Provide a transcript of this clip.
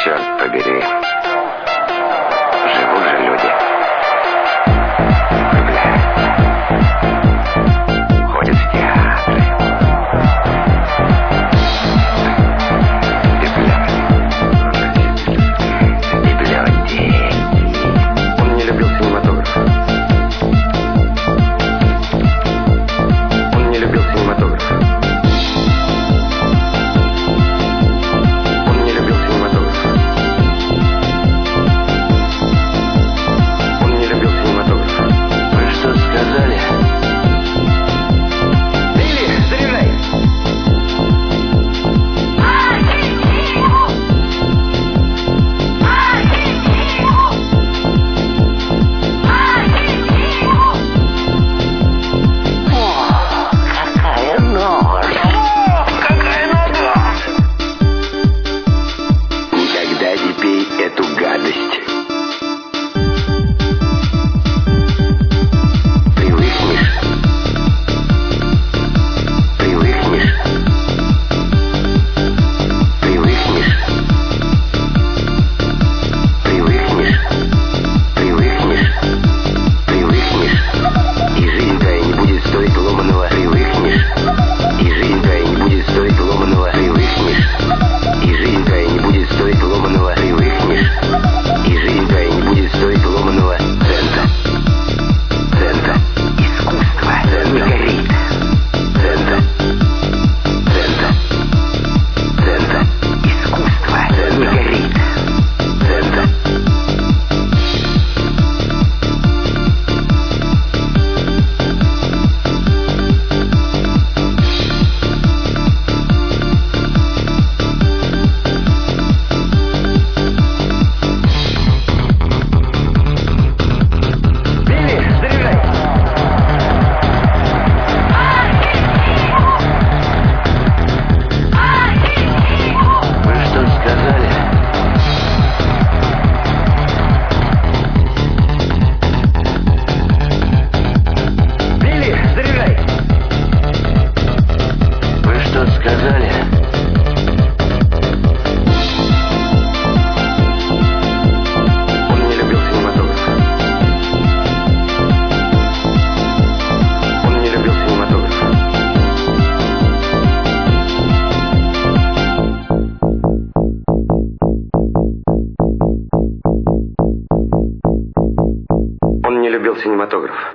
Черт побери. Живут же люди. Влюбляются. Ходят в театры. Библиотеки. Он не любил синематограф. Он не любил синематограф. Он не любил синематограф. Он не любил синематограф. Вы что сказали? Билли, заряжай! Никогда не пей эту гадость. Привыкнешь. Привыкнешь. Привыкнешь. Привыкнешь. Привыкнешь. Привыкнешь. И жизнь твоя не будет стоить ломаного. Привыкнешь. И жизнь твоя не будет стоить ломаного. Привыкнешь. И жизнь твоя не будет стоить ломаного. Привыкнешь. И жизнь твоя не будет стоить ломаного цента. Цента. Искусство не горит. Цента. Цента. Цента. Искусство не горит. Цента. Билли, заряжай! Вы что сказали? Билли, заряжай! Вы что сказали? Он не любил синематограф. Он не любил синематограф. Он не любил синематограф.